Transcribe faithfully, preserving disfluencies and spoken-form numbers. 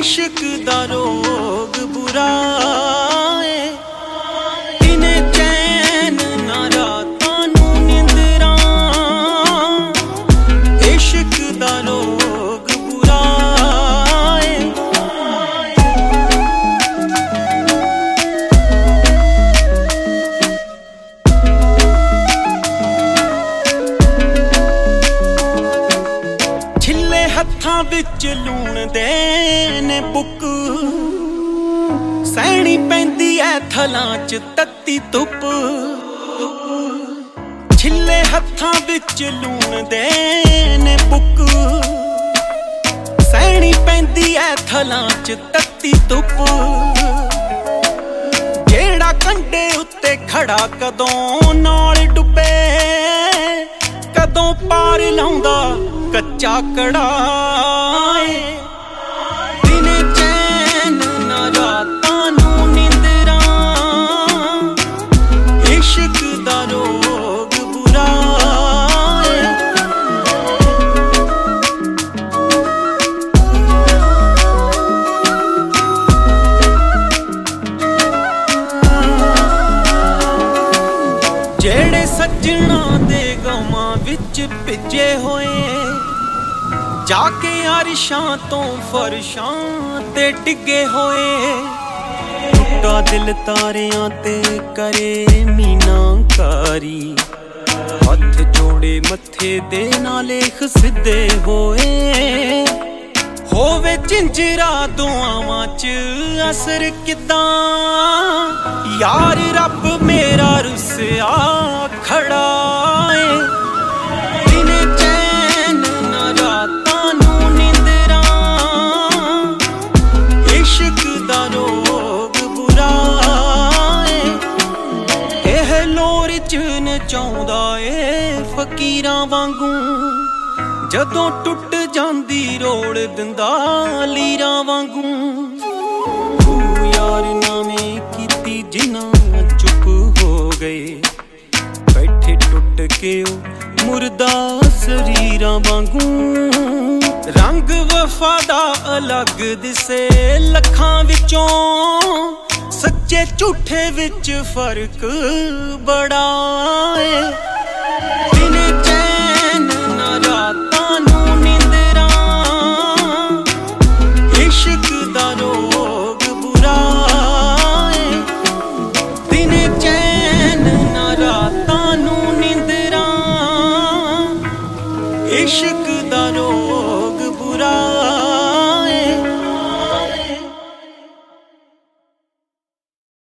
इश्क दा रोग बुरा है। दिने चैन ना रातां नूं निंदरां, इश्क दा रोग बुरा है। छिले हत्थां विच लूण दे ने बुक, सैनी पैंदी ऐ थलां च तत्ती धुप। छिले हत्थां विच लूण दे ने बुक, सैनी पैंदी ऐ थलां च तत्ती धुप। जेड़ा कंढे उत्ते खड़ा कदों नाल डुबे, कदों पार लाउंदा कच्चा कड़ा है। दिने चैन ना रातां नूं निंदरां, इश्क दा रोग बुरा है। जेड़े सज्जणा दे गवां विच भिजे होए, जाके अरशां तो फरशां ते डिगे होए। टुटा दिल तारियां ते करे मीनाकारी, हथ जोड़े मत्थे दे नाल लेख सिद्धे होए। होवे झिंझरा दुआवां च असर किदां, यार रब मेरा रुसिया खड़ा है। दिने चैन ना रातां नूं निंदरां, इश्क दा रोग बुरा है। एह लोर च नचाउंदा ए फकीरां वांगू, जदों टुट जांदी रोड़ दिंदा लीरां वांगू। तू यार नावें कीती जिन्हां चुप हो गए, बैठे टुट के ओ मुर्दा शरीरां वांगू। रंग वफा दा अलग दिसे लखां विचों, सच्चे झूठे विच फर्क बड़ा है। दिने चैन ना रातां नूं निंदरां, इश्क दा रोग बुरा है। दिने चैन ना रातां नूं निंदरां, इश्क